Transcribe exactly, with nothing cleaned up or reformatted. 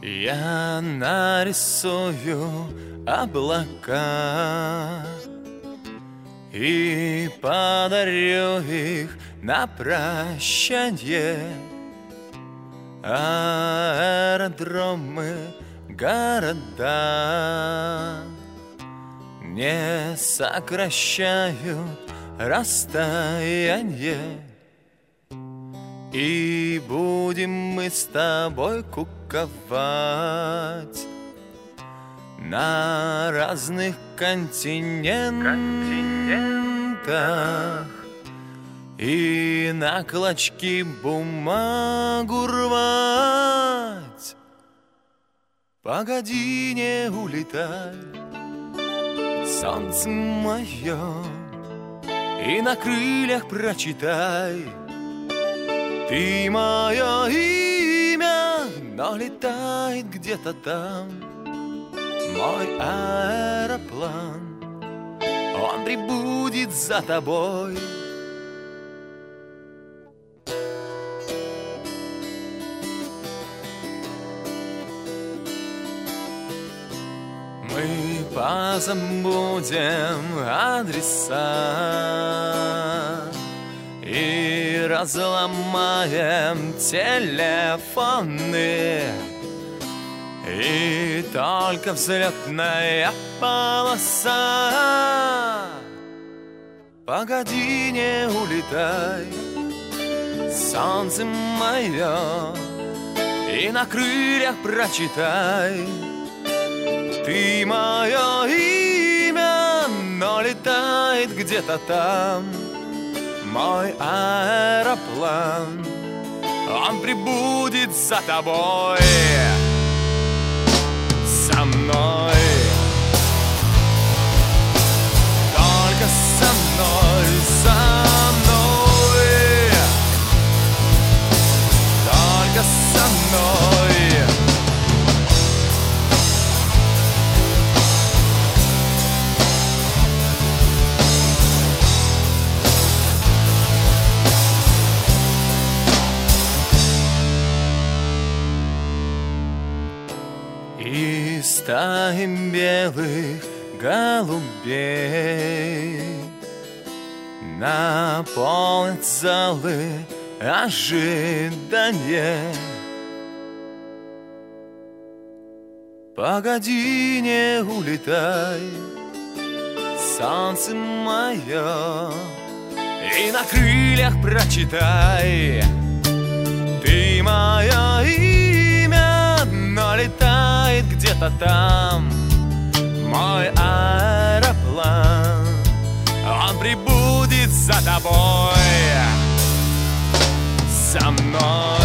Я нарисую облака и подарю их на прощанье. Аэродромы, города не сокращают расстояние. И будем мы с тобой куковать на разных континентах и на клочки бумагу рвать. Погоди, не улетай, солнце мое, и на крыльях прочитай: ты мое имя, но летает где-то там мой аэроплан. Он прибудет за тобой. Мы позабудем адреса и разломаем телефоны, и только взлетная полоса. Погоди, не улетай, солнце мое, и на крыльях прочитай: ты мое имя, но летает где-то там мой аэроплан. Он прибудет за тобой, со мной, только со мной, со мной, только со мной. И стаи белых голубей наполнят залы ожидания. Погоди, не улетай, солнце мое, и на крыльях прочитай: ты мое имя, но летает где-то там мой аэроплан. Он прибудет за тобой, со мной.